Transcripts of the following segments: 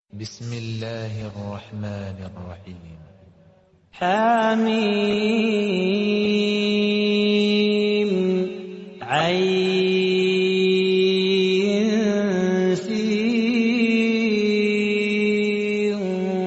بسم الله الرحمن الرحيم. حميم عين سين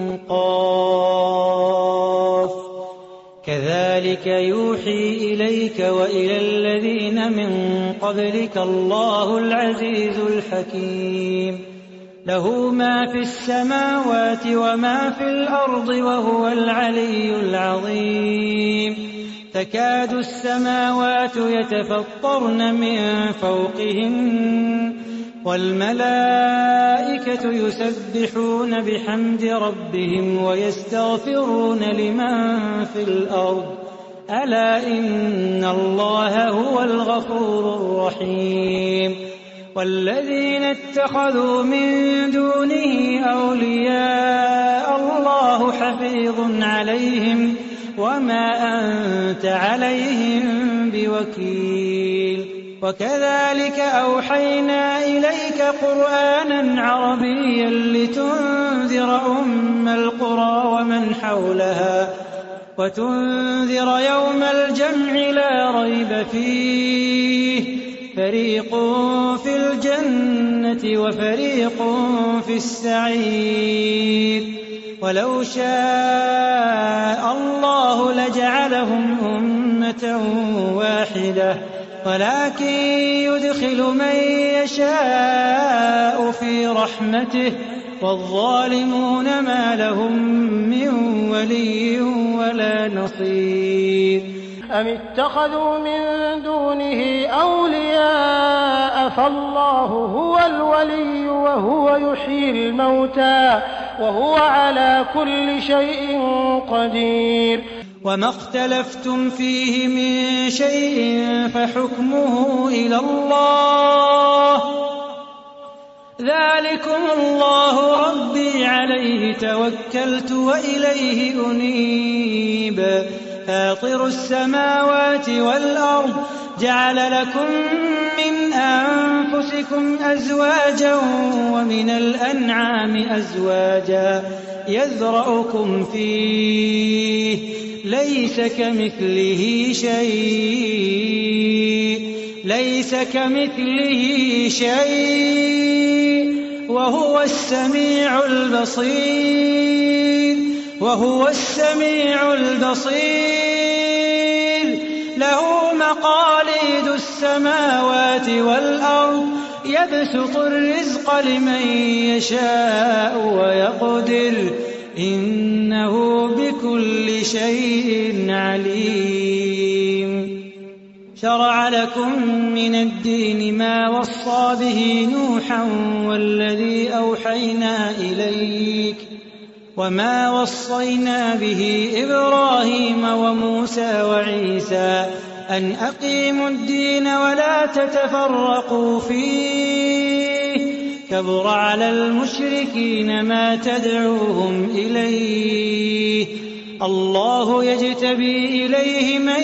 قاف كذلك يوحي إليك وإلى الذين من قبلك الله العزيز الحكيم له ما في السماوات وما في الأرض وهو العلي العظيم تكاد السماوات يتفطرن من فوقهن والملائكة يسبحون بحمد ربهم ويستغفرون لمن في الأرض ألا إن الله هو الغفور الرحيم والذين اتخذوا من دونه أولياء الله حفيظ عليهم وما أنت عليهم بوكيل وكذلك أوحينا إليك قرآنا عربيا لتنذر أم القرى ومن حولها وتنذر يوم الجمع لا ريب فيه فريق في الجنة وفريق في السعير ولو شاء الله لجعلهم أمة واحدة ولكن يدخل من يشاء في رحمته والظالمون ما لهم من ولي ولا نصير أم اتخذوا من دونه أولياء فالله هو الولي وهو يحيي الموتى وهو على كل شيء قدير وما اختلفتم فيه من شيء فحكمه إلى الله ذلكم الله ربي عليه توكلت وإليه أنيب فاطر السماوات والأرض جعل لكم من أنفسكم أزواجا ومن الأنعام أزواجا يذرأكم فيه ليس كمثله شيء وهو السميع البصير له مقاليد السماوات والأرض يبسط الرزق لمن يشاء ويقدر إنه بكل شيء عليم شرع لكم من الدين ما وصى به نوحا والذي أوحينا إليك وما وصينا به إبراهيم وموسى وعيسى أن أقيموا الدين ولا تتفرقوا فيه كبر على المشركين ما تدعوهم إليه الله يجتبي إليه من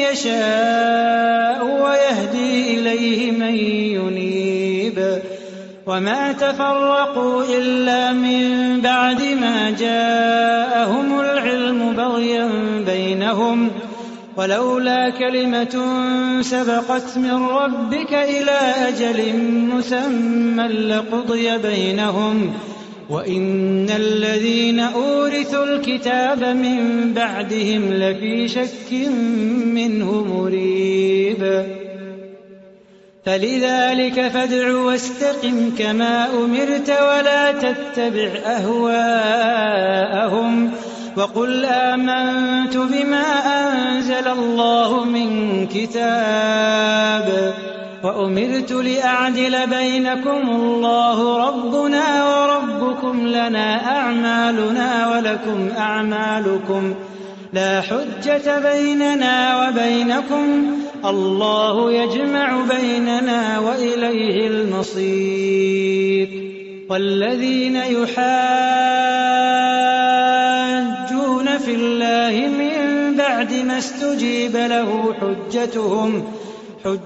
يشاء ويهدي إليه من ينيب وما تفرقوا إلا من بعد ما جاءهم العلم بغيا بينهم ولولا كلمة سبقت من ربك إلى أجل مسمى لقضي بينهم وإن الذين أورثوا الكتاب من بعدهم لفي شك منه مريب فلذلك فادع واستقم كما أمرت ولا تتبع أهواءهم وقل آمنت بما أنزل الله من كتاب وأمرت لأعدل بينكم الله ربنا وربكم لنا أعمالنا ولكم أعمالكم لا حجة بيننا وبينكم الله يجمع بيننا وإليه المصير والذين يحاجون في الله من بعد ما استجيب له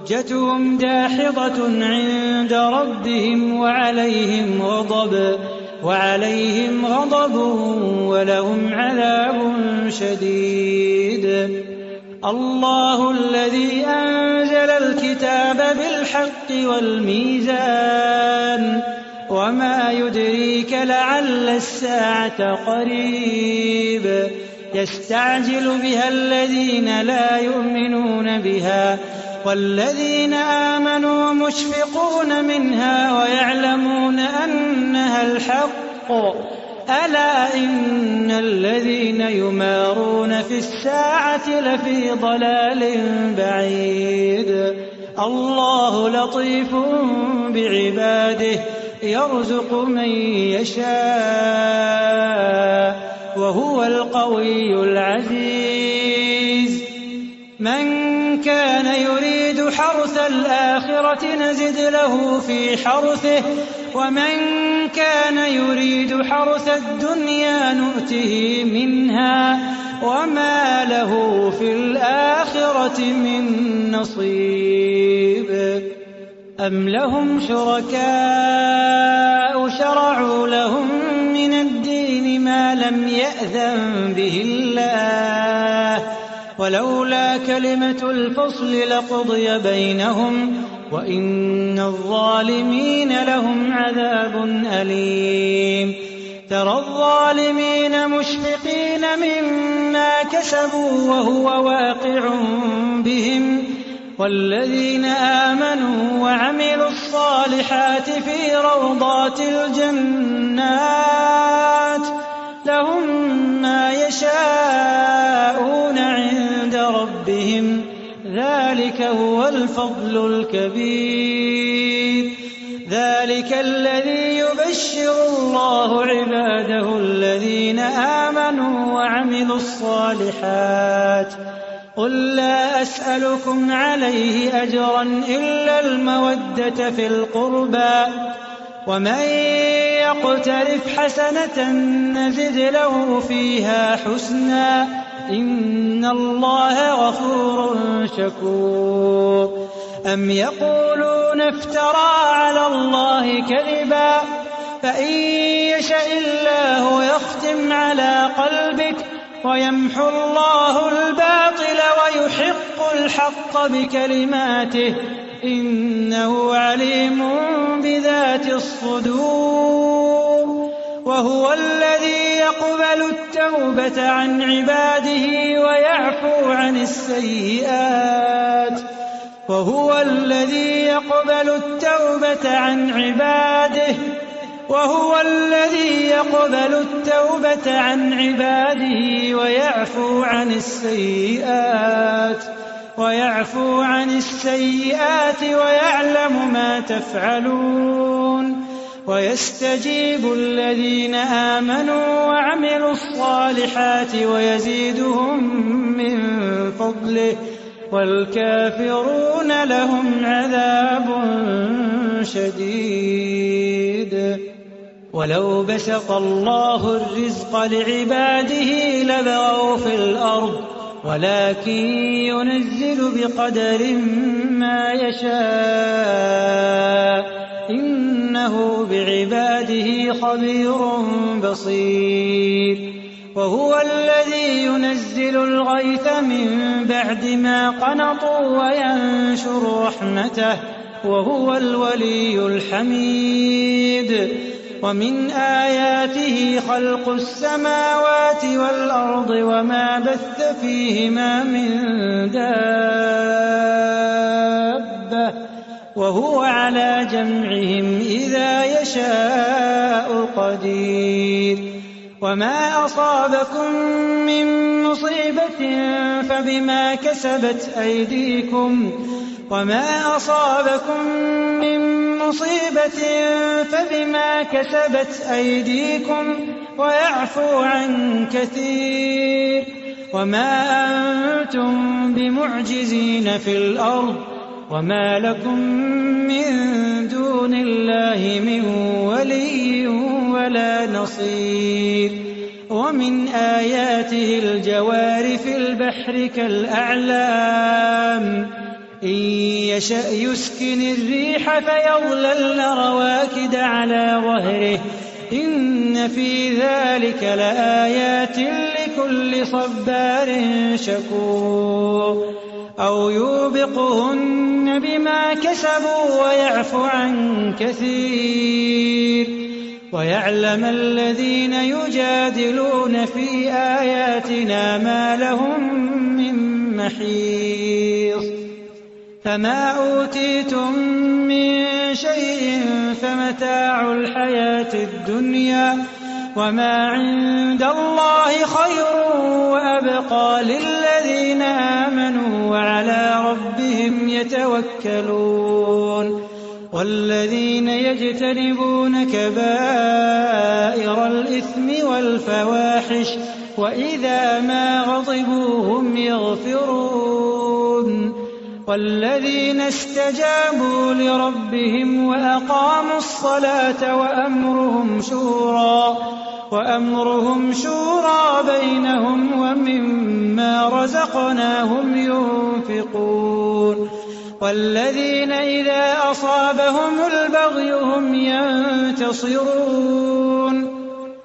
حجتهم داحضة عند ربهم وعليهم غضب وعليهم غضب ولهم عذاب شديد. الله الذي أنزل الكتاب بالحق والميزان وما يدريك لعل الساعة قريب يستعجل بها الذين لا يؤمنون بها والذين آمنوا مشفقون منها ويعلمون أنها الحق ألا إن الذين يمارون في الساعة لفي ضلال بعيد. الله لطيف بعباده يرزق من يشاء وهو القوي العزيز. من كان يريد حرث الآخرة نزد له في حرثه ومن كان يريد حرث الدنيا نؤته منها وما له في الآخرة من نصيب. أم لهم شركاء شرعوا لهم من الدين ما لم يأذن به الله ولولا كلمة الفصل لقضي بينهم وإن الظالمين لهم عذاب أليم. ترى الظالمين مشفقين مما كسبوا وهو واقع بهم والذين آمنوا وعملوا الصالحات في روضات الجنات لهم ما يشاءون عند ربهم ذلك هو الفضل الكبير. ذلك الذي يبشر الله عباده الذين آمنوا وعملوا الصالحات. قل لا أسألكم عليه أجرا إلا المودة في القربى ومن يقترف حسنة نزد له فيها حسنا إن الله غفور شكور. أم يقولون افترى على الله كذبا فإن يشاء الله يختم على قلبك ويمحو الله الباطل ويحق الحق بكلماته إنه عليم بذات الصدور. وهو الذي يقبل التوبة عن عباده ويعفو عن السيئات وهو الذي يقبل التوبة عن عباده ويعفو عن السيئات ويعلم ما تفعلون. ويستجيب الذين آمنوا وعملوا الصالحات ويزيدهم من فضله والكافرون لهم عذاب شديد. ولو بسط الله الرزق لعباده لبغوا في الأرض ولكن ينزل بقدر ما يشاء إنه بعباده خبير بصير. وهو الذي ينزل الغيث من بعد ما قنطوا وينشر رحمته وهو الولي الحميد. ومن آياته خلق السماوات والأرض وما بث فيهما من دابة وهو على جمعهم إذا يشاء قدير. وما أصابكم من مصيبة فبما كسبت أيديكم ويعفو عن كثير. وما أنتم بمعجزين في الأرض وما لكم من دون الله من ولي ولا نصير. ومن آياته الجوار في البحر كالأعلام إن يشأ يسكن الريح فيظللن رواكد على ظهره إن في ذلك لآيات لكل صبار شكور أو يوبقهن بما كسبوا ويعفو عن كثير ويعلم الذين يجادلون في آياتنا ما لهم من محيص فما أوتيتم من شيء فمتاع الحياة الدنيا وما عند الله خير وأبقى للذين آمنوا وعلى ربهم يتوكلون والذين يجتنبون كبائر الإثم والفواحش وإذا ما غضبوا هم يغفرون والذين استجابوا لربهم وأقاموا الصلاة وأمرهم شورى بينهم ومما رزقناهم ينفقون والذين إذا أصابهم البغي هم ينتصرون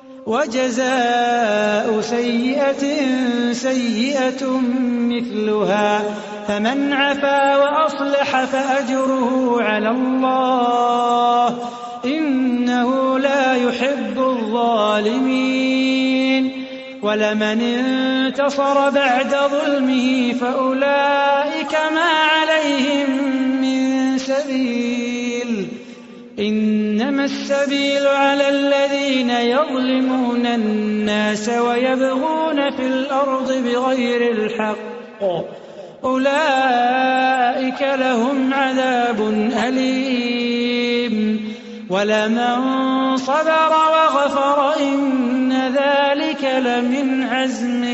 وجزاء سيئة سيئة مثلها فمن عفا وأصلح فأجره على الله إنه لا يحب الظالمين ولمن انتصر بعد ظلمه فأولئك ما عليهم من سبيل إنما السبيل على الذين يظلمون الناس ويبغون في الأرض بغير الحق أولئك لهم عذاب أليم ولمن صبر وغفر إن ذلك لمن عزم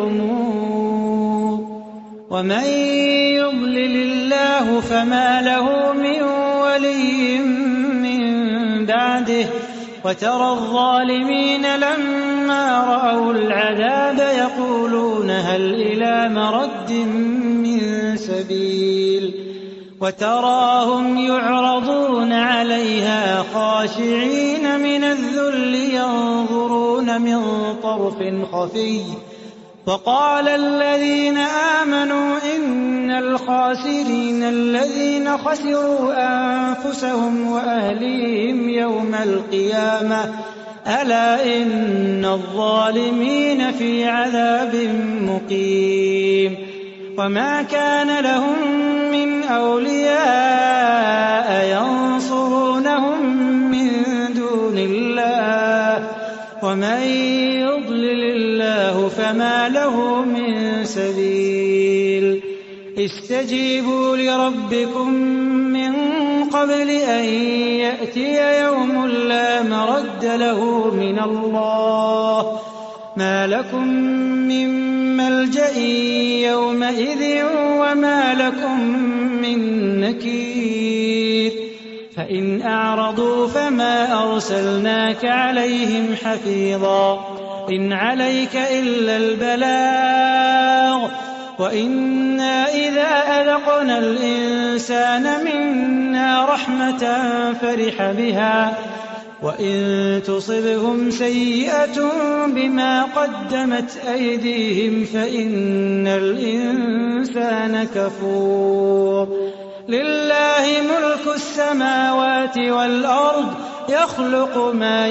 الأمور ومن يضلل الله فما له من ولي من بعده وترى الظالمين لما رأوا العذاب يقولون هل إلى مرد من سبيل وتراهم يعرضون عليها خاشعين من الذل ينظرون من طرف خفي وقال الذين آمنوا إن الخاسرين الذين خسروا أنفسهم وأهليهم يوم القيامة ألا إن الظالمين في عذاب مقيم وما كان لهم من أولياء ينصرونهم من دون الله ومن يضلل الله فما له من سبيل استجيبوا لربكم من قبل أن يأتي يوم لا مرد له من الله ما لكم من ملجأ يومئذ وما لكم من نكير فإن أعرضوا فما أرسلناك عليهم حفيظا إن عليك إلا البلاغ وإنا إذا أذقنا الإنسان منا رحمة فرح بها وإن تصبهم سيئة بما قدمت أيديهم فإن الإنسان كفور لله ملك السماوات والأرض يخلق ما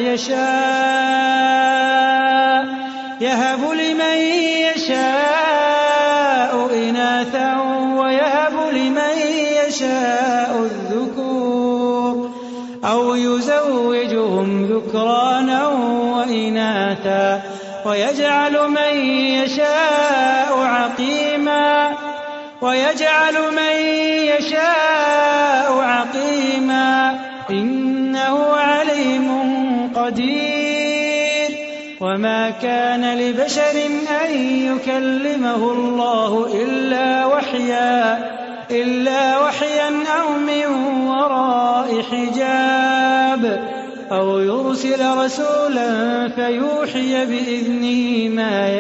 يشاء يهب لمن يشاء إناثا ويهب لمن يشاء الذكور أو يزوجهم ذكرانا وإناثا ويجعل من يشاء عقيما إنه عليم قدير وما كان لبشر أن يكلمه الله إلا وحيا أو من وراء حجاب أو يرسل رسولا فيوحي بإذنه ما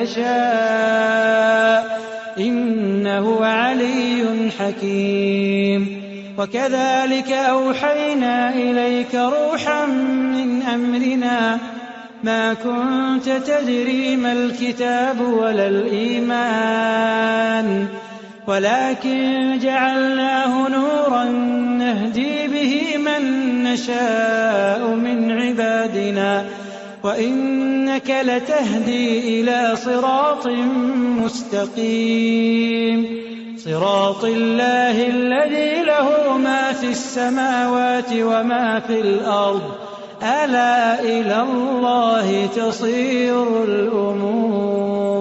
يشاء إنه علي حكيم وكذلك أوحينا إليك روحا من أمرنا ما كنت تدري ما الكتاب ولا الإيمان ولكن جعلناه نورا نهدي به من نشاء من عبادنا وإنك لتهدي إلى صراط مستقيم صراط الله الذي له ما في السماوات وما في الأرض ألا إلى الله تصير الأمور